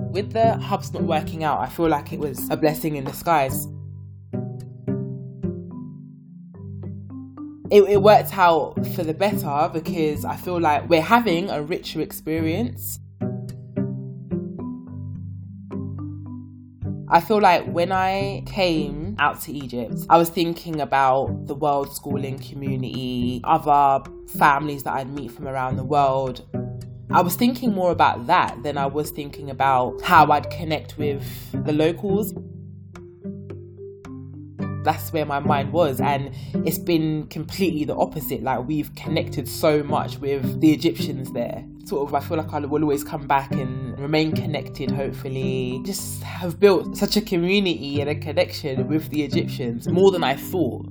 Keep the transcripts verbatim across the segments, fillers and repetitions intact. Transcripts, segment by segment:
With the hubs not working out, I feel like it was a blessing in disguise. It, it worked out for the better because I feel like we're having a richer experience. I feel like when I came out to Egypt, I was thinking about the world schooling community, other families that I'd meet from around the world. I was thinking more about that than I was thinking about how I'd connect with the locals. That's where my mind was, and it's been completely the opposite. Like, we've connected so much with the Egyptians there. Sort of, I feel like I will always come back and remain connected, hopefully. Just have built such a community and a connection with the Egyptians, more than I thought.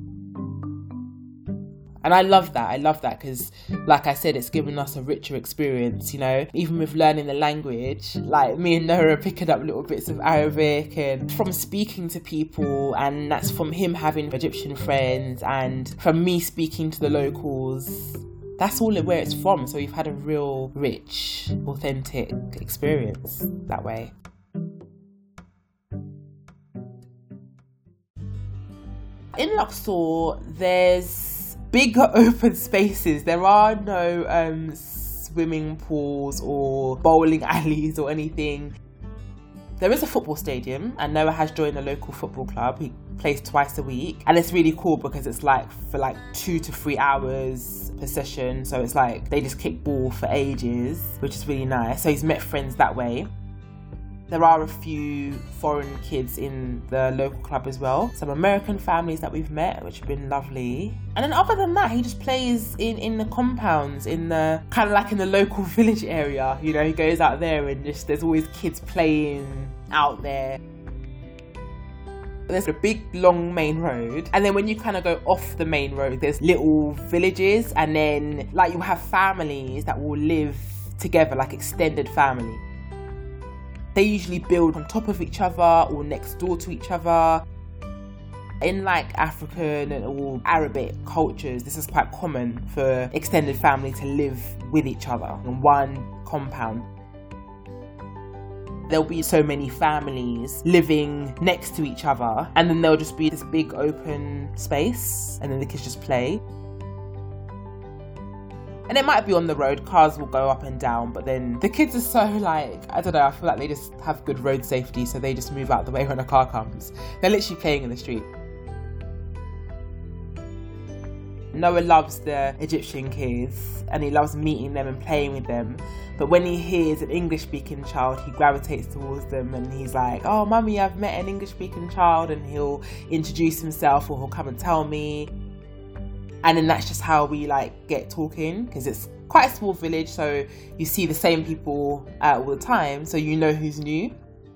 And I love that. I love that because, like I said, it's given us a richer experience, you know. Even with learning the language, like me and Noah are picking up little bits of Arabic, and from speaking to people, and that's from him having Egyptian friends and from me speaking to the locals. That's all where it's from. So we've had a real rich, authentic experience that way. In Luxor, there's big open spaces. There are no um, swimming pools or bowling alleys or anything. There is a football stadium, and Noah has joined a local football club. He plays twice a week, and it's really cool because it's like for like two to three hours per session. So it's like they just kick ball for ages, which is really nice. So he's met friends that way. There are a few foreign kids in the local club as well. Some American families that we've met, which have been lovely. And then other than that, he just plays in, in the compounds, in the kind of like in the local village area. You know, he goes out there and just there's always kids playing out there. There's a big long main road, and then when you kind of go off the main road, there's little villages, and then like you have families that will live together, like extended family. They usually build on top of each other or next door to each other. In like African and or Arabic cultures, this is quite common for extended family to live with each other in one compound. There'll be so many families living next to each other, and then there'll just be this big open space, and then the kids just play. And it might be on the road, cars will go up and down, but then the kids are so like, I don't know, I feel like they just have good road safety, so they just move out the way when a car comes. They're literally playing in the street. Noah loves the Egyptian kids, and he loves meeting them and playing with them. But when he hears an English-speaking child, he gravitates towards them, and he's like, oh, mummy, I've met an English-speaking child, and he'll introduce himself, or he'll come and tell me. And then that's just how we like get talking, because it's quite a small village, so you see the same people uh, all the time, so you know who's new.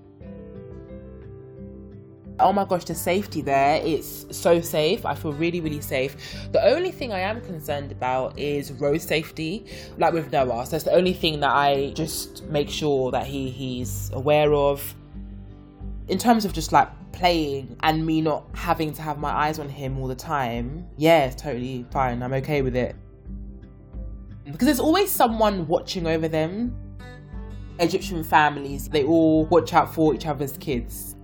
Oh my gosh, the safety there, it's so safe. I feel really, really safe. The only thing I am concerned about is road safety, like with Noah. So that's the only thing that I just make sure that he he's aware of. In terms of just like playing and me not having to have my eyes on him all the time, yeah, it's totally fine. I'm okay with it. Because there's always someone watching over them. Egyptian families, they all watch out for each other's kids.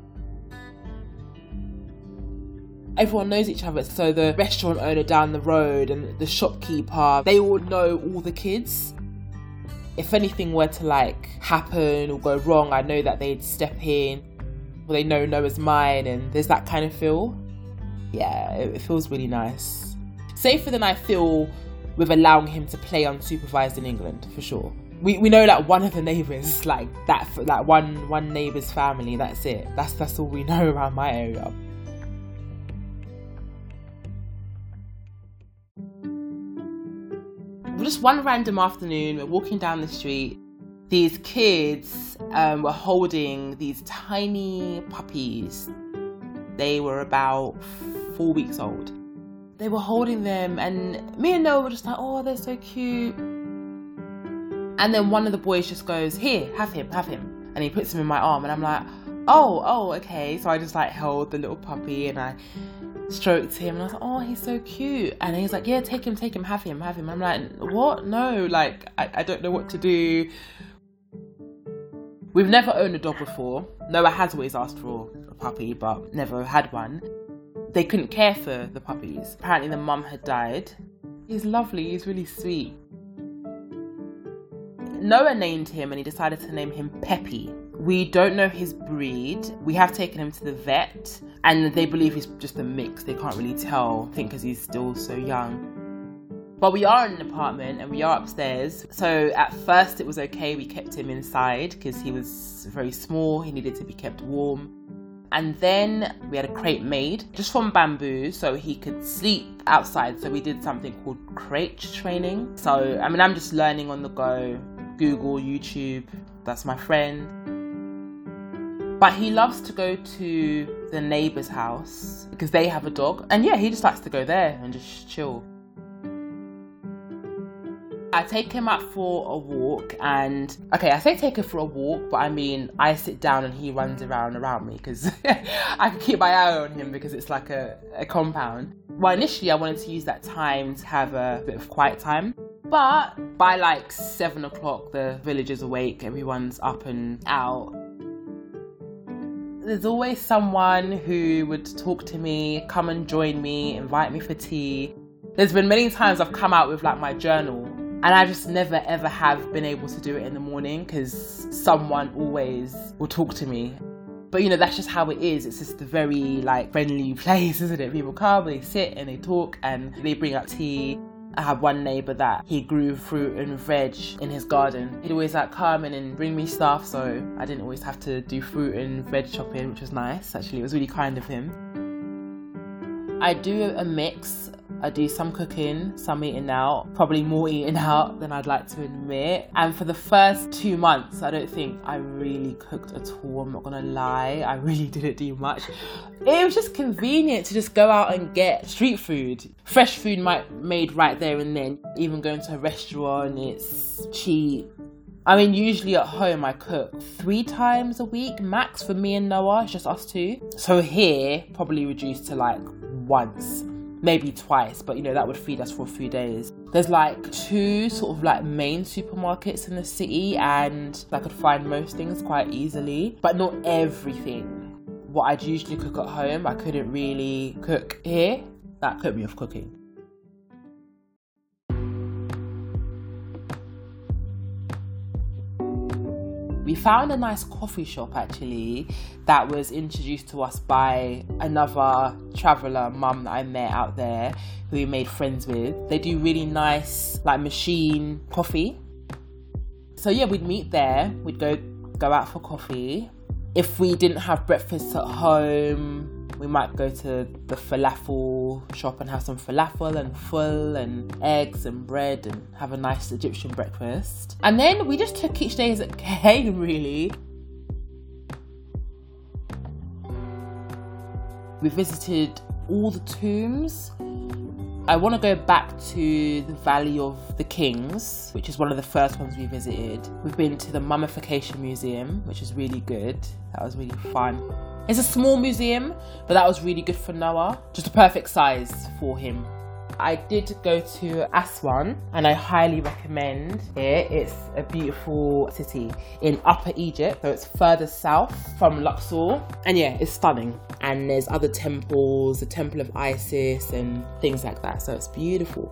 Everyone knows each other, so the restaurant owner down the road and the shopkeeper, they all know all the kids. If anything were to like happen or go wrong, I know that they'd step in. They know Noah's mine, and there's that kind of feel. Yeah, it, it feels really nice. Safer than I feel with allowing him to play unsupervised in England, for sure. We we know like one of the neighbours, like that, like one one neighbour's family. That's it. That's that's all we know around my area. Just one random afternoon, we're walking down the street. These kids um, were holding these tiny puppies. They were about four weeks old. They were holding them, and me and Noah were just like, oh, they're so cute. And then one of the boys just goes, here, have him, have him. And he puts him in my arm, and I'm like, oh, oh, okay. So I just like held the little puppy, and I stroked him, and I was like, oh, he's so cute. And he's like, yeah, take him, take him, have him, have him. I'm like, what? No, like, I, I don't know what to do. We've never owned a dog before. Noah has always asked for a puppy, but never had one. They couldn't care for the puppies. Apparently the mum had died. He's lovely, he's really sweet. Noah named him and he decided to name him Peppy. We don't know his breed. We have taken him to the vet and they believe he's just a mix. They can't really tell, I think because he's still so young. But we are in an apartment and we are upstairs. So at first it was okay. We kept him inside because he was very small. He needed to be kept warm. And then we had a crate made just from bamboo so he could sleep outside. So we did something called crate training. So, I mean, I'm just learning on the go. Google, YouTube, that's my friend. But he loves to go to the neighbour's house because they have a dog. And yeah, he just likes to go there and just chill. I take him out for a walk and, okay, I say take him for a walk, but I mean, I sit down and he runs around around me because I can keep my eye on him because it's like a, a compound. Well, initially I wanted to use that time to have a bit of quiet time, but by like seven o'clock, the village is awake, everyone's up and out. There's always someone who would talk to me, come and join me, invite me for tea. There's been many times I've come out with like my journal and I just never ever have been able to do it in the morning because someone always will talk to me. But you know, that's just how it is. It's just a very like friendly place, isn't it? People come, they sit and they talk and they bring up tea. I have one neighbour that he grew fruit and veg in his garden. He'd always like come in and bring me stuff, so I didn't always have to do fruit and veg shopping, which was nice. Actually, it was really kind of him. I do a mix. I do some cooking, some eating out, probably more eating out than I'd like to admit. And for the first two months, I don't think I really cooked at all. I'm not gonna lie, I really didn't do much. It was just convenient to just go out and get street food. Fresh food might made right there and then. Even going to a restaurant, it's cheap. I mean, usually at home I cook three times a week max for me and Noah, it's just us two. So here, probably reduced to like once. Maybe twice, but you know, that would feed us for a few days. There's like two sort of like main supermarkets in the city and I could find most things quite easily, but not everything. What I'd usually cook at home, I couldn't really cook here. That put me off cooking. We found a nice coffee shop actually that was introduced to us by another traveller mum that I met out there who we made friends with. They do really nice like machine coffee. So yeah, we'd meet there, we'd go go out for coffee. If we didn't have breakfast at home, we might go to the falafel shop and have some falafel and full and eggs and bread and have a nice Egyptian breakfast. And then we just took each day as it came, really. We visited all the tombs. I want to go back to the Valley of the Kings, which is one of the first ones we visited. We've been to the Mummification Museum, which is really good. That was really fun. It's a small museum, but that was really good for Noah. Just a perfect size for him. I did go to Aswan and I highly recommend it. It's a beautiful city in Upper Egypt, so it's further south from Luxor. And yeah, it's stunning. And there's other temples, the Temple of Isis and things like that. So it's beautiful.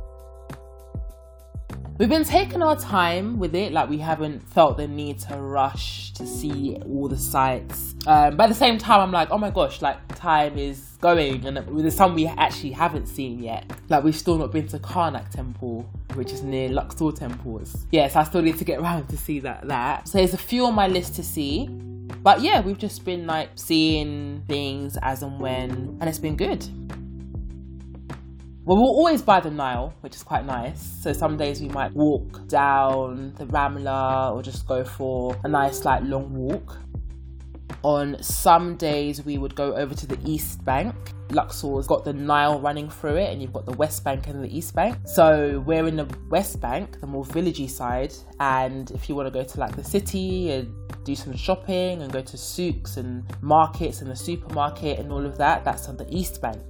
We've been taking our time with it, like we haven't felt the need to rush to see all the sites. Um, but at the same time, I'm like, oh my gosh, like time is going and there's some we actually haven't seen yet. Like we've still not been to Karnak Temple, which is near Luxor Temples. Yes, yeah, so I still need to get around to see that, that. So there's a few on my list to see. But yeah, we've just been like seeing things as and when, and it's been good. Well, we'll always by the Nile, which is quite nice. So some days we might walk down the Ramla or just go for a nice like long walk. On some days we would go over to the East Bank. Luxor's got the Nile running through it and you've got the West Bank and the East Bank. So we're in the West Bank, the more villagey side. And if you want to go to like the city and do some shopping and go to souks and markets and the supermarket and all of that, that's on the East Bank.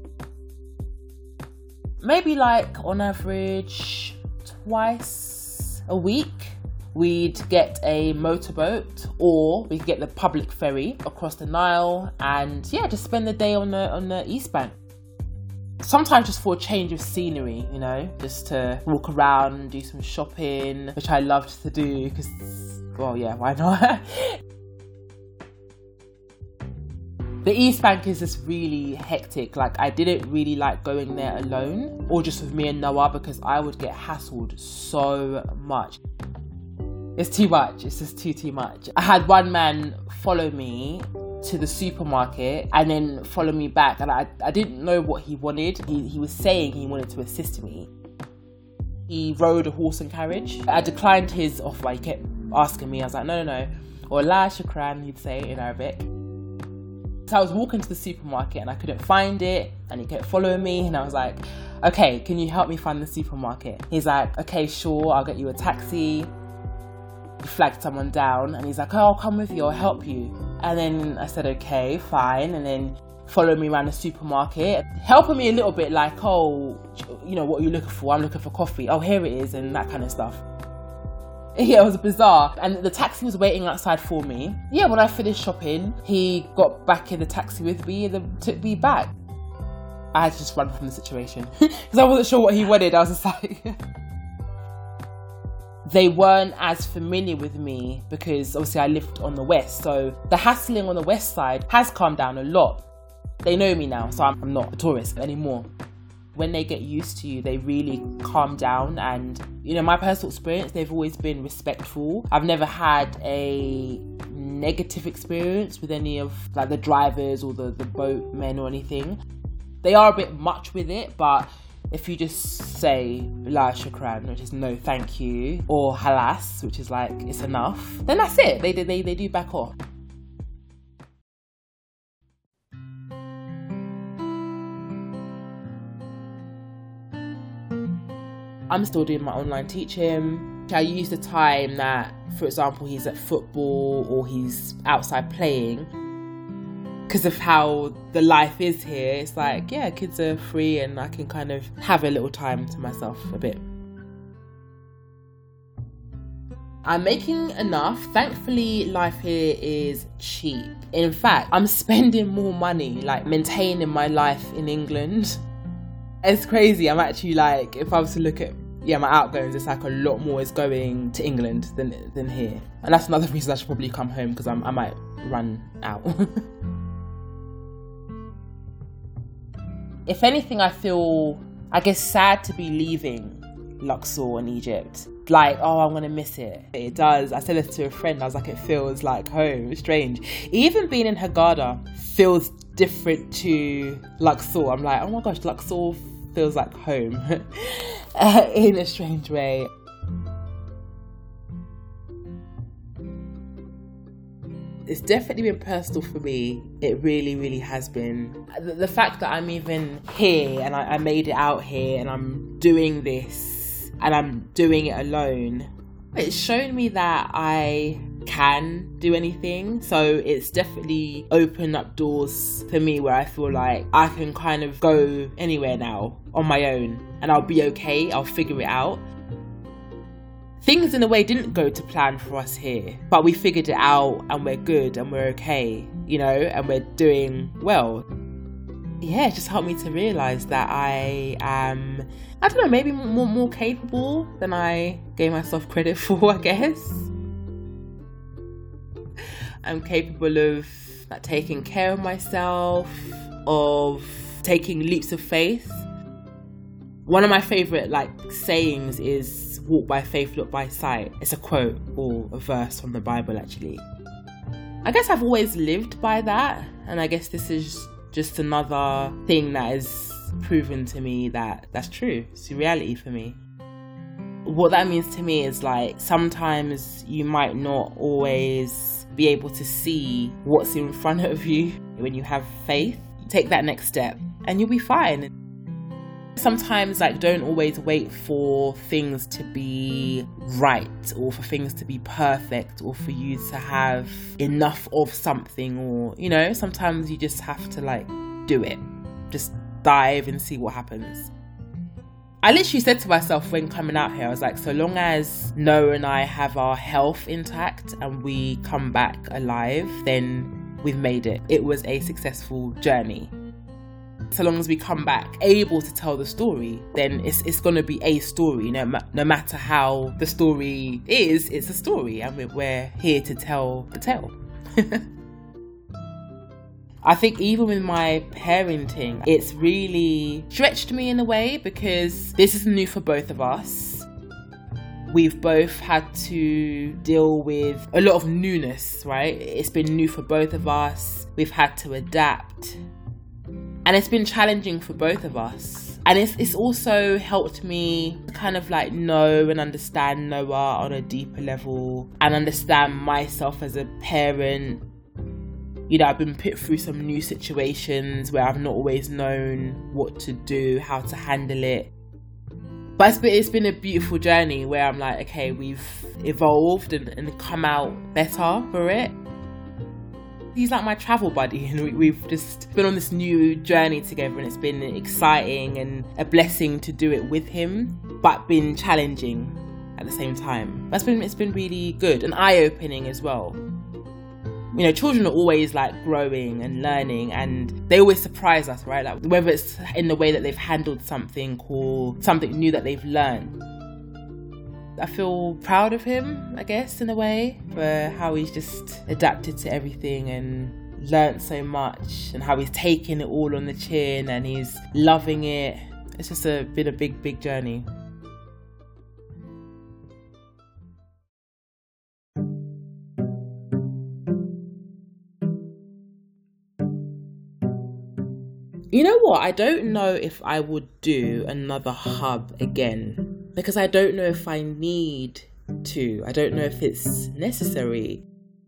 Maybe like on average twice a week we'd get a motorboat, or we could get the public ferry across the Nile, and yeah, just spend the day on the on the East Bank. Sometimes just for a change of scenery, you know, just to walk around and do some shopping, which I loved to do because, well, yeah, why not? The East Bank is just really hectic. Like, I didn't really like going there alone or just with me and Noah, because I would get hassled so much. It's too much. It's just too, too much. I had one man follow me to the supermarket and then follow me back, and I, I didn't know what he wanted. He, he was saying he wanted to assist me. He rode a horse and carriage. I declined his offer. He kept asking me. I was like, no, no, no. Or la shukran, he'd say in Arabic. So I was walking to the supermarket and I couldn't find it, and he kept following me, and I was like, okay, can you help me find the supermarket? He's like, okay, sure, I'll get you a taxi. He flagged someone down and he's like, oh, I'll come with you, I'll help you. And then I said, okay, fine. And then followed me around the supermarket, helping me a little bit, like, oh, you know, what are you looking for? I'm looking for coffee. Oh, here it is, and that kind of stuff. Yeah, it was bizarre. And the taxi was waiting outside for me. Yeah, when I finished shopping, he got back in the taxi with me and then took me back. I had to just run from the situation because I wasn't sure what he wanted. I was just like... They weren't as familiar with me because obviously I lived on the west. So the hassling on the west side has calmed down a lot. They know me now, so I'm not a tourist anymore. When they get used to you, they really calm down. And, you know, my personal experience, they've always been respectful. I've never had a negative experience with any of like the drivers or the, the boatmen or anything. They are a bit much with it, but if you just say la shukran, which is no thank you, or halas, which is like it's enough, then that's it. They they they do back off. I'm still doing my online teaching. I use the time that, for example, he's at football or he's outside playing. Because of how the life is here, it's like, yeah, kids are free and I can kind of have a little time to myself a bit. I'm making enough. Thankfully, life here is cheap. In fact, I'm spending more money, like maintaining my life in England. It's crazy. I'm actually like, if I was to look at, yeah, my outgoings, it's like a lot more is going to England than than here. And that's another reason I should probably come home, because I might run out. If anything, I feel, I guess, sad to be leaving Luxor and Egypt. Like, oh, I'm going to miss it. It does. I said this to a friend. I was like, it feels like home. It's strange. Even being in Hurghada feels different to Luxor. I'm like, oh my gosh, Luxor feels like home uh, in a strange way. It's definitely been personal for me. It really, really has been. The, the fact that I'm even here and I, I made it out here and I'm doing this and I'm doing it alone, it's shown me that I can do anything. So it's definitely opened up doors for me where I feel like I can kind of go anywhere now on my own and I'll be okay. I'll figure it out. Things in a way didn't go to plan for us here, but we figured it out and we're good and we're okay, you know, and we're doing well. Yeah, it just helped me to realise that I am, I don't know, maybe more, more capable than I gave myself credit for, I guess. I'm capable of like, taking care of myself, of taking leaps of faith. One of my favourite like sayings is walk by faith, look by sight. It's a quote or a verse from the Bible actually. I guess I've always lived by that, and I guess this is just another thing that has proven to me that that's true. It's a reality for me. What that means to me is like sometimes you might not always be able to see what's in front of you. When you have faith, take that next step and you'll be fine. Sometimes like don't always wait for things to be right or for things to be perfect or for you to have enough of something, or you know, sometimes you just have to like do it, just dive and see what happens. I literally said to myself when coming out here, I was like, so long as Noah and I have our health intact and we come back alive, then we've made it. It was a successful journey. So long as we come back able to tell the story, then it's it's going to be a story. No, no matter how the story is, it's a story, and we're, we're here to tell the tale. I think even with my parenting, it's really stretched me in a way because this is new for both of us. We've both had to deal with a lot of newness, right? It's been new for both of us. We've had to adapt. And it's been challenging for both of us. And it's it's also helped me kind of like know and understand Noah on a deeper level and understand myself as a parent. You know, I've been put through some new situations where I've not always known what to do, how to handle it. But it's been, it's been a beautiful journey where I'm like, okay, we've evolved and, and come out better for it. He's like my travel buddy, and we, we've just been on this new journey together, and it's been exciting and a blessing to do it with him, but been challenging at the same time. That's been, it's been really good and eye-opening as well. You know, children are always like growing and learning, and they always surprise us, right? Like whether it's in the way that they've handled something or something new that they've learned. I feel proud of him, I guess, in a way, for how he's just adapted to everything and learnt so much, and how he's taking it all on the chin and he's loving it. It's just a, been a big, big journey. You know what? I don't know if I would do another hub again because I don't know if I need to. I don't know if it's necessary.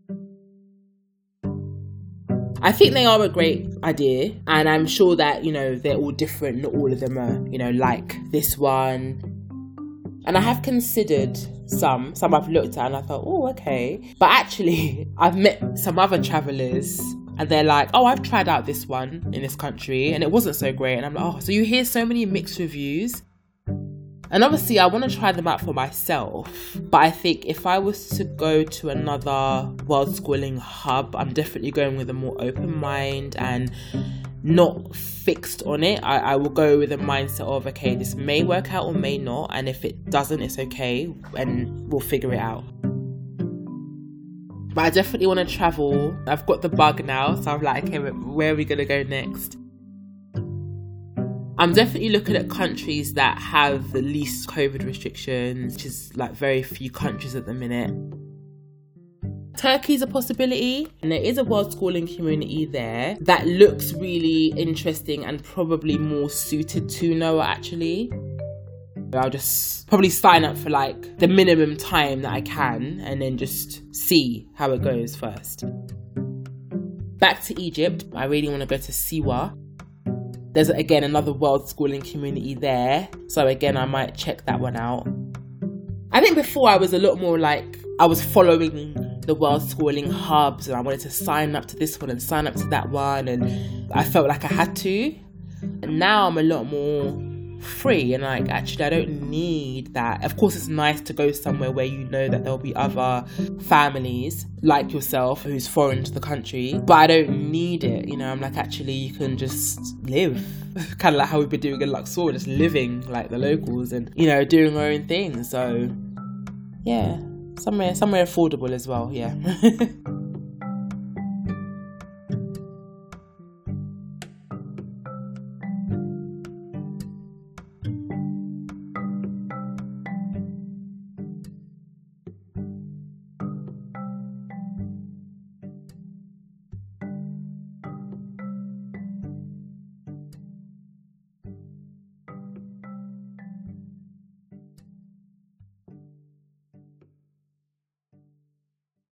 I think they are a great idea, and I'm sure that, you know, they're all different. Not all of them are, you know, like this one. And I have considered some. Some I've looked at and I thought, oh, okay. But actually, I've met some other travellers and they're like, oh, I've tried out this one in this country and it wasn't so great. And I'm like, oh, so you hear so many mixed reviews. And obviously I want to try them out for myself. But I think if I was to go to another world schooling hub, I'm definitely going with a more open mind and not fixed on it. I, I will go with a mindset of, okay, this may work out or may not. And if it doesn't, it's okay. And we'll figure it out. But I definitely want to travel. I've got the bug now. So I'm like, okay, where are we going to go next? I'm definitely looking at countries that have the least COVID restrictions, which is like very few countries at the minute. Turkey's a possibility, and there is a world schooling community there that looks really interesting and probably more suited to Noah actually. I'll just probably sign up for like the minimum time that I can and then just see how it goes first. Back to Egypt, I really want to go to Siwa. There's again another world schooling community there, so again I might check that one out. I think before I was a lot more like, I was following the world schooling hubs and I wanted to sign up to this one and sign up to that one, and I felt like I had to. And now I'm a lot more free and like, actually I don't need that. Of course it's nice to go somewhere where you know that there'll be other families like yourself who's foreign to the country, but I don't need it. You know, I'm like, actually you can just live kind of like how we've been doing in Luxor, just living like the locals and, you know, doing our own thing. So yeah, somewhere somewhere affordable as well. Yeah.